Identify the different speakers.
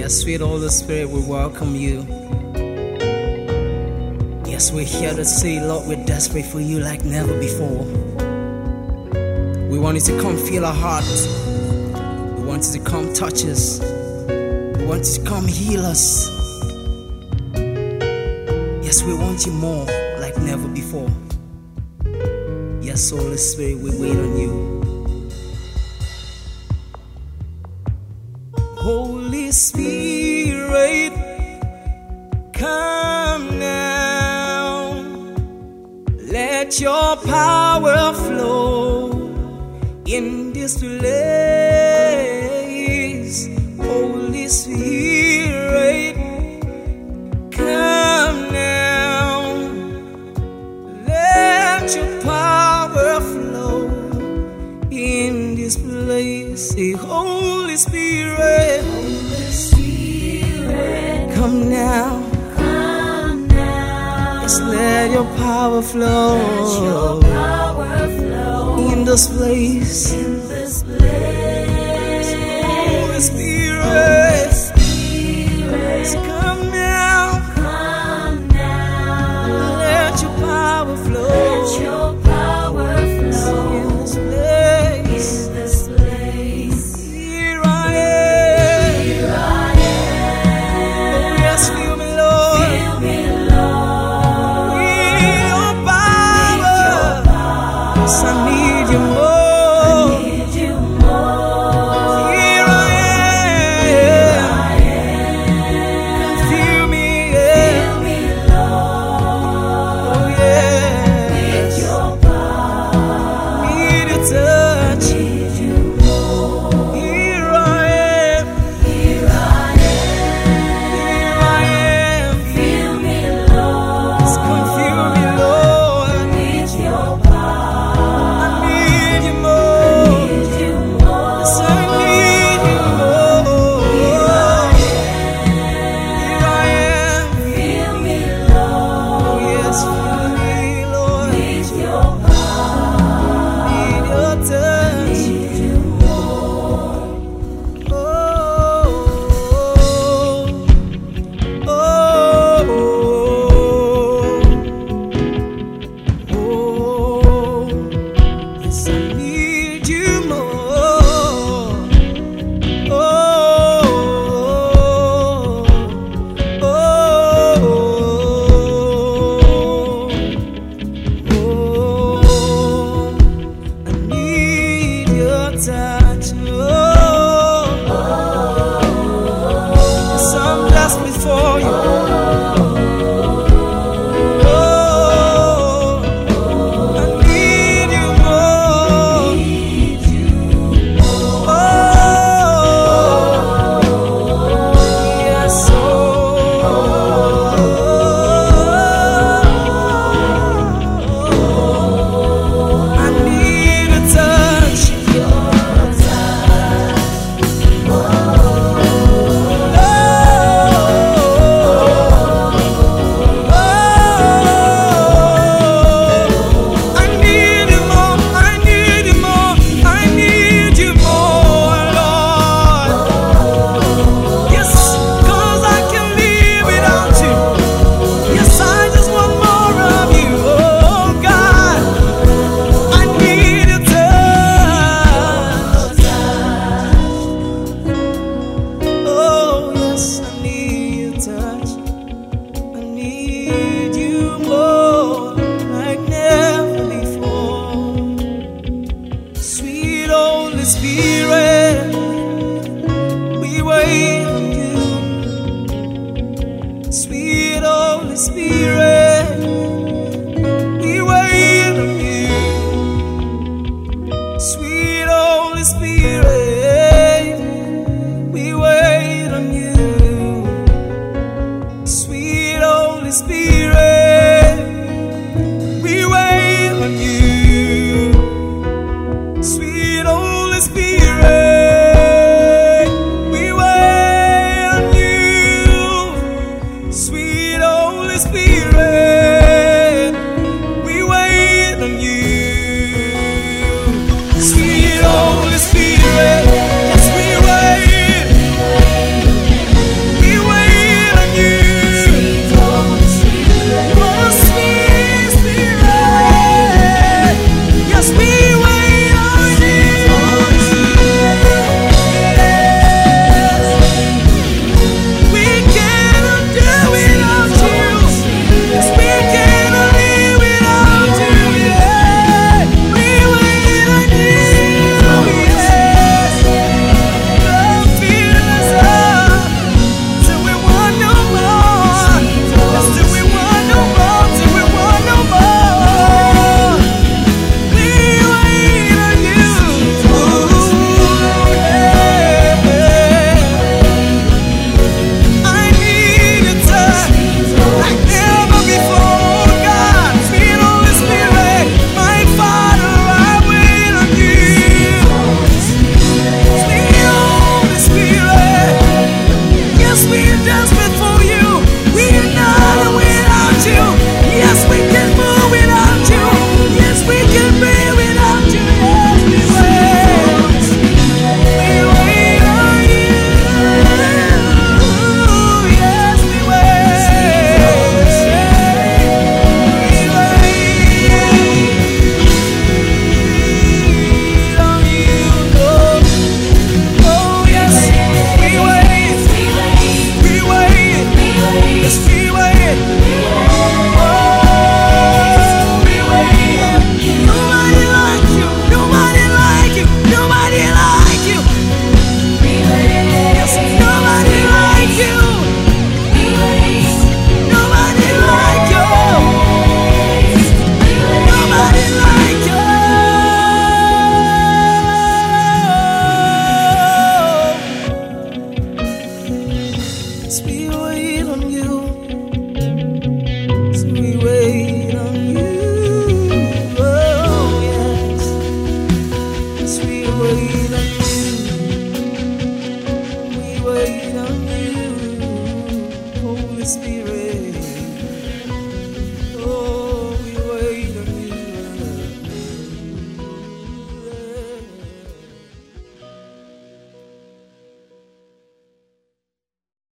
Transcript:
Speaker 1: Yes, sweet Holy Spirit, we welcome you. Yes, we're here to say, Lord, we're desperate for you like never before. We want you to come feel our hearts. We want you to come touch us. We want you to come heal us. Yes, we want you more like never before. Yes, Holy Spirit, we wait on you. Holy Spirit, come now. Let your power flow in this place. Holy Spirit, come now. Let your power flow in this place. Say, Holy Spirit, come now.
Speaker 2: Come now.
Speaker 1: Just let your power flow.
Speaker 2: Let your power flow
Speaker 1: in this place.
Speaker 2: in this place.
Speaker 1: Holy Spirit, come now.
Speaker 2: Come now.
Speaker 1: Let your power flow.
Speaker 2: Let your power flow
Speaker 1: in this place.
Speaker 2: in this place.
Speaker 1: Here I am.
Speaker 2: Here I am.
Speaker 1: Oh, yes, feel me, Lord.
Speaker 2: Fill me, Lord.
Speaker 1: With your power. Yes, I need you more.
Speaker 2: Need you more.
Speaker 1: Here I am. Feel me, yeah.
Speaker 2: Fill me, Lord.
Speaker 1: Oh, yeah.
Speaker 2: With your power.
Speaker 1: Need a touch.
Speaker 2: Need you more.
Speaker 1: Here I am.
Speaker 2: Here I
Speaker 1: Here I am.
Speaker 2: am. Fill me, Lord.
Speaker 1: Just come feel me, Lord.
Speaker 2: With your power.
Speaker 1: I need you more.
Speaker 2: Need you more.
Speaker 1: Yes, I need you more. Here I am.
Speaker 2: Fill me,
Speaker 1: Oh,
Speaker 2: Lord.
Speaker 1: yes, feel me, Lord.
Speaker 2: With your power.
Speaker 1: Need your touch.
Speaker 2: Need you more.
Speaker 1: Oh, oh, oh, oh. Yes, I need you more. Oh, oh, oh. I need your touch. Oh, yes, I'm desperate for you. Oh, I need you more. Oh, yes, oh, I need a touch. I need you more, I need you more, I need you more, Lord. Yes, 'cause I can live without you. Yes, I just want more of you, oh God. I need a touch. Oh, yes, I need a touch. I need you more like never before. Sweet Holy Spirit, we wait on you. Sweet Holy Spirit, we wait on you. Sweet Holy Spirit, we wait on you. Sweet Holy Spirit, we wait on you. Sweet Holy Spirit.